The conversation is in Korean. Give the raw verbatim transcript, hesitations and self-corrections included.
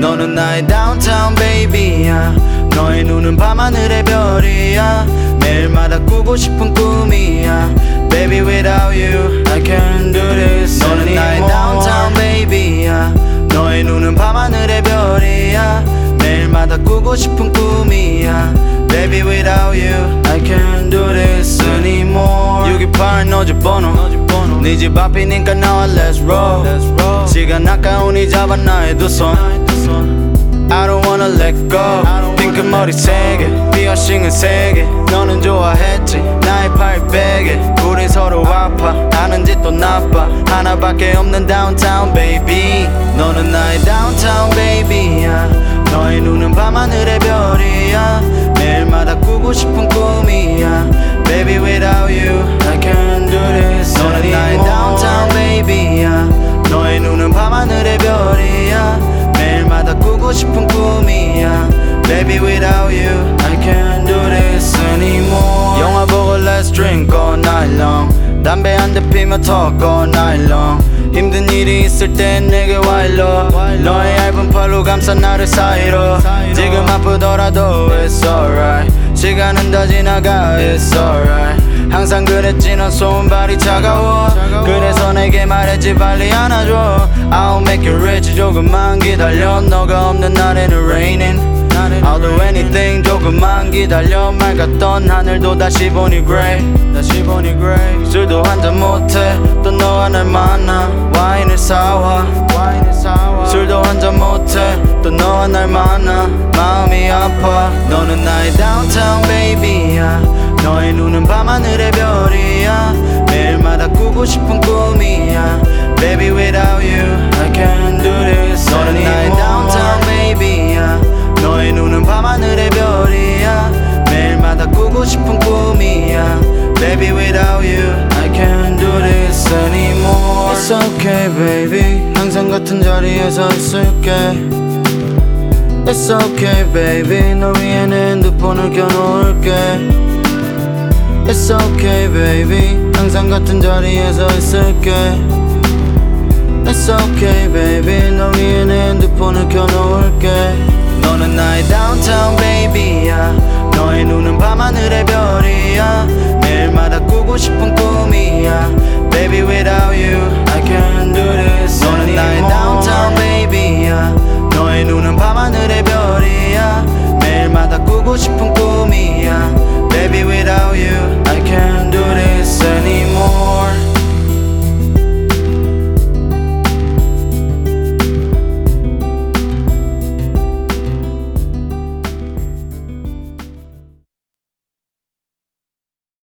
너는 나의 downtown baby야. 너의 눈은 밤하늘의 별이야. 매일마다 꾸고 싶은 꿈이야. Baby without you I can't do this anymore. 너는 나의 downtown baby야. 너의 눈은 밤하늘의 별이야. 매일마다 꾸고 싶은 꿈이야. Baby without you I can't do this anymore. 육이팔 너 집 번호 네 집 앞이니까 나와 let's roll. 시간 아까우니 잡아 나의 두 손 I don't wanna let go. 핑크머리 세개 피어싱은 세개 너는 좋아했지 나의 팔 베개. 우린 서로 아파 하는 짓도 나빠 하나밖에 없는 downtown baby. 너는 나의 downtown baby야. 너의 눈은 밤하늘의 별이야. 매일마다 꾸고 싶은 꿈이야. Baby without you I can't do this anymore. 너는 나의 downtown baby야. 너의 눈은 밤하늘의 별이야. 매일마다 꾸고 싶은 꿈이야. Baby without you I can't do this anymore. 영화 보고 let's drink all night long. 담배 한 대 피며 talk all night long. 힘든 일이 있을 땐 내게 와 일러. 너의 얇은 팔로 감싼 나를 사이로. 지금 아프더라도 it's alright. 시간은 다 지나가 it's alright. 항상 그랬지 넌 손발이 차가워. 그래서 내게 말했지 빨리 안아줘. I'll make you rich 조금만 기다려. 너가 없는 날에는 raining I'll do anything 조금만 기다려. 맑았던 하늘도 다시 보니 grey 다시 보니 grey. 술도 한잔 못해 또 너와 날 만나 와인을 사와 술도 한잔 못해 또 너와 날 만나 마음이 아파. 너는 나의 downtown baby야. 너의 눈은 밤하늘의 별이야. 매일마다 꾸고 싶은 꿈이야. Baby without you I can't do this anymore. 너는 나의 downtown baby야. 너의 눈은 밤하늘의 별이야. 매일마다 꾸고 싶은 꿈이야. Baby without you I can't do this anymore. It's okay baby 항상 같은 자리에서 있을게. It's okay baby 널 위해 내 핸드폰을 켜놓을게. It's okay baby 항상 같은 자리에서 있을게. It's okay baby 널 위해 내 핸드폰을 켜놓을게. 너는 나의 downtown baby야. 너의 눈은 밤하늘의 별이야. 매일마다 꾸고 싶은 꿈이야. Baby without you I can't do this anymore. 너는 나의 downtown baby야. 너의 눈은 밤하늘의 별이야. 매일마다 꾸고 싶은 꿈이야.